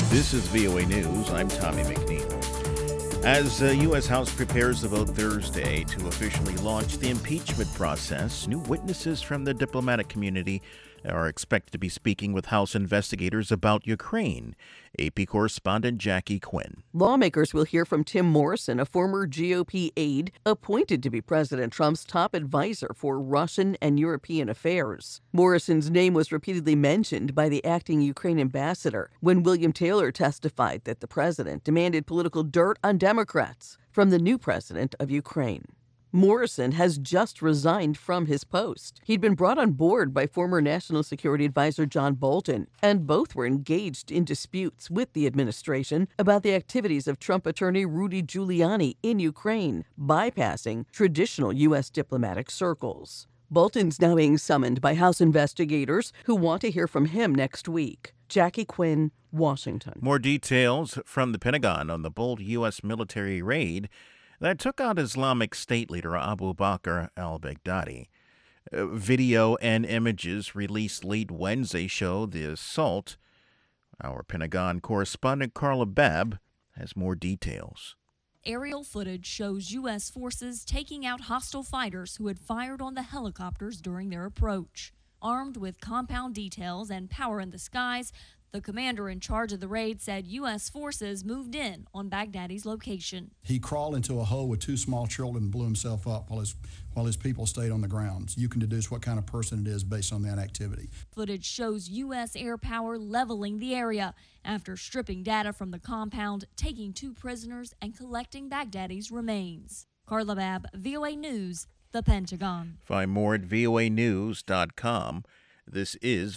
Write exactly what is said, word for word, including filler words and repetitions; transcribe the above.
This is V O A News. I'm Tommy McNeil. As the U S. House prepares to vote Thursday to officially launch the impeachment process, new witnesses from the diplomatic community are expected to be speaking with House investigators about Ukraine. A P correspondent Jackie Quinn. Lawmakers will hear from Tim Morrison, a former G O P aide appointed to be President Trump's top advisor for Russian and European affairs. Morrison's name was repeatedly mentioned by the acting Ukraine ambassador when William Taylor testified that the president demanded political dirt on Democrats from the new president of Ukraine. Morrison has just resigned from his post. He'd been brought on board by former National Security Advisor John Bolton, and both were engaged in disputes with the administration about the activities of Trump attorney Rudy Giuliani in Ukraine, bypassing traditional U S diplomatic circles. Bolton's now being summoned by House investigators who want to hear from him next week. Jackie Quinn, Washington. More details from the Pentagon on the bold U S military raid that took out Islamic State leader Abu Bakr al-Baghdadi. Uh, video and images released late Wednesday show the assault. Our Pentagon correspondent Carla Babb has more details. Aerial footage shows U S forces taking out hostile fighters who had fired on the helicopters during their approach. Armed with compound details and power in the skies, the commander in charge of the raid said U S forces moved in on Baghdadi's location. He crawled into a hole with two small children and blew himself up while his, while his people stayed on the ground. You can deduce what kind of person it is based on that activity. Footage shows U S air power leveling the area after stripping data from the compound, taking two prisoners, and collecting Baghdadi's remains. Carla Babb, V O A News, the Pentagon. Find more at V O A news dot com. This is